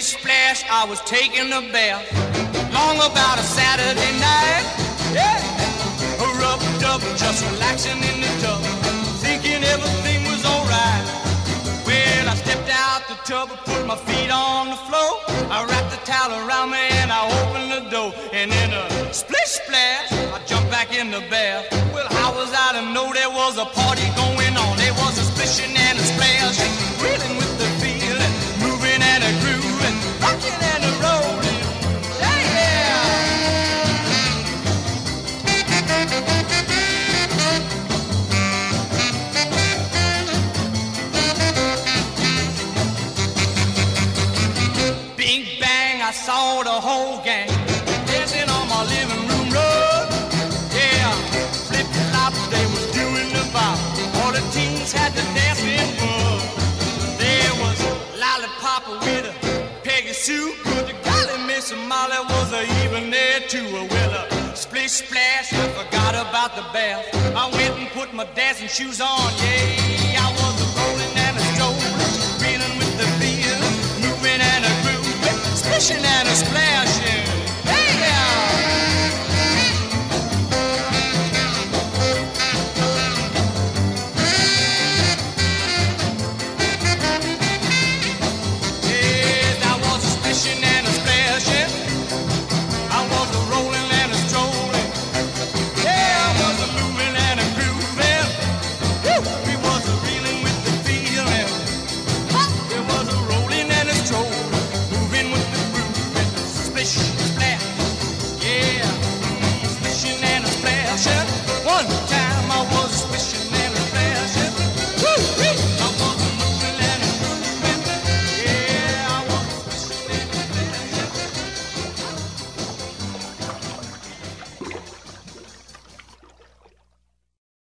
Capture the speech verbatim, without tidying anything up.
Splish splash, I was taking a bath. Long about a Saturday night. Yeah. A rub dub, just relaxing in the tub, thinking everything was alright. Well, I stepped out the tub and put my feet on the floor. I wrapped the towel around me and I opened the door. And in a splish splash, I jumped back in the bath. Well, how was I to know there was a party going on? There was a splishing and a splash, reeling with the feeling, moving and a grooving, rocking and a rolling. Yeah, yeah. Big bang, I saw the whole gang dancing on my living room rug. Yeah, flip-flop, they was doing the bop. All the teens had the dancing bug. There was Lollipop with a Peggy Sue. But the golly Miss Molly was a even there too. Well, a splish splash, I forgot about the bath. I went and put my dancing shoes on, yeah.